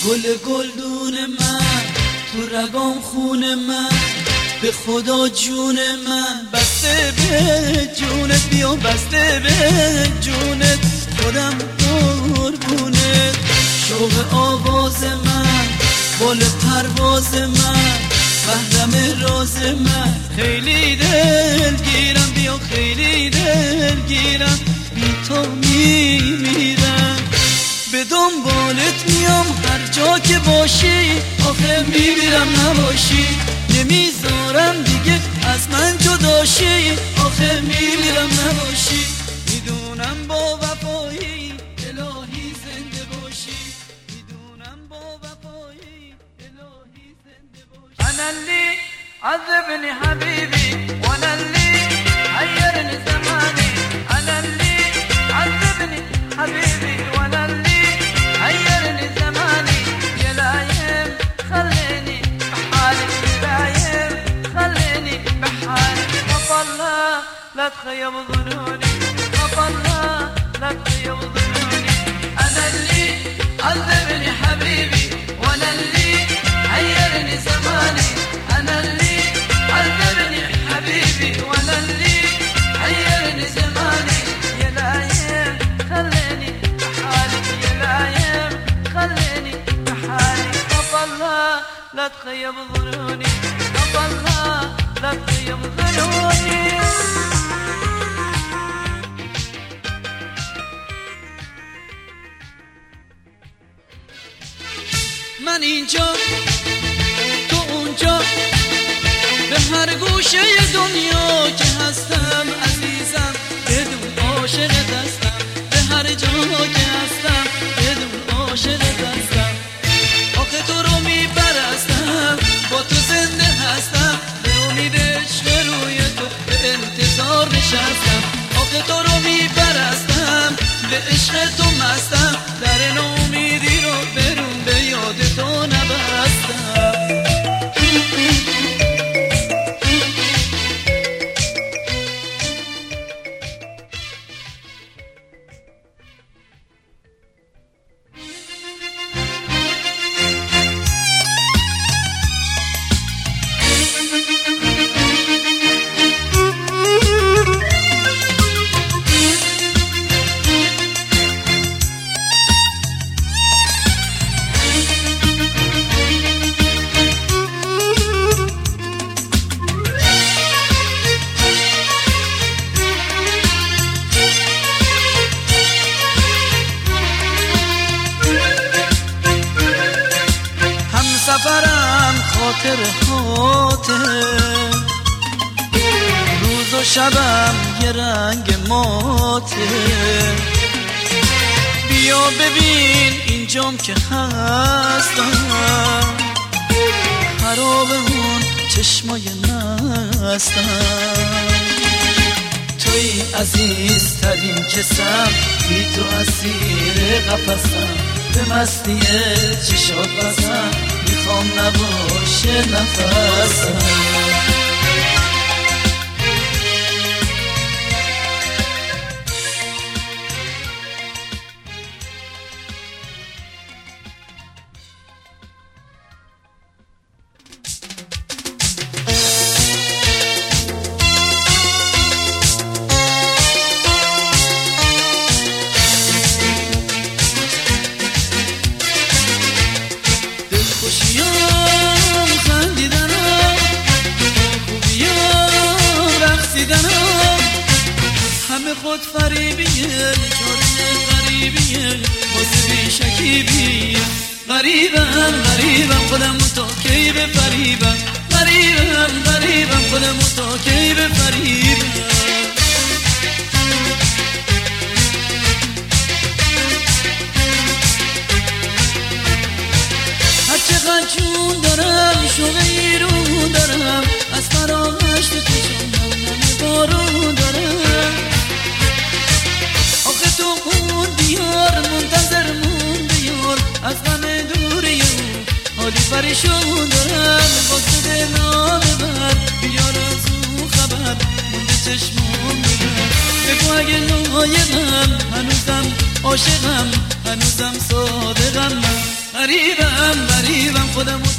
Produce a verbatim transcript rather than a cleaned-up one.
گل گلدون من تو رگام خون من، به خدا جون من بسته به جونت، بیا بسته به جونت، خودم قربونت. شوق آواز من، بال پرواز من، محرم راز من، خیلی دلگیرم، بیا خیلی دلگیرم، بی تو میمیرم. به دنبالت میام هر جا که باشی، آخه میمیرم نباشی، نمیذارم دیگه از من جداشی، آخه میمیرم نباشی. میدونم با وفایی الهی زنده باشی، میدونم با وفایی الهی زنده باشی. انا اللي عذبني حبيبي وانا اللي حيرني زماني، انا اللي عذبني حبيبي وانا اللي حيرني زماني. يا لايم خليني بحالي، يا لايم خليني بحالي. خطلها لا تخيب ظنوني، خطلها لا تخيب ظنوني. انا اللي عذبني حبيبي وانا اللي حيرني زماني، انا اللي عذبني حبيبي وانا اللي حيرني زماني. يا لايم خليني بحالي، يا لايم خليني بحالي. خطلها لا تخيب ظنوني، خطلها لا تخيب ظنوني. من اینجا تو اونجا، به هر گوشه دنیا که هستم عزیزم، بدون عاشق دستم، به هر جا که هستم بدون عاشق دستم. آخه تو رو میپرستم، با تو زنده هستم، به امید عشق روی تو به انتظار نشستم. آخه تو رو میپرستم، به عشق تو مستم، در نومیدی رو برون به یاد تو نبستم. سفرم خاطر خاطر، روز و شبم یه رنگ ماته. بیا ببین اینجام که هستم، خراب اون چشمای مستم. توی عزیزترین کسم، بی تو اسیر قفسم، به مستی چشات بسم، میخوام نباشه نفسم. خوشیام خندیدنم، خوبیام رقصیدنم، همه خود فریبیه، چاره غریبیه، واسه بی شکیبیه. غریبم غریبم خودم تا کی بفریبم، غریبم غریبم خودم تا کی بفریبم. چقدر جون دارم، شوق ایرون دارم، از فرامشت تو شنم همه بارون دارم. آخه تو اون دیار منتظر مون بیار، از غم دوری حالی پریشون دارم. واسه دلام بر بیار از اون خبر، مونده چشمون ببر. بگو اگه لایقم، هنوزم عاشقم، هنوزم صادقم من. غریبم غریبم خودم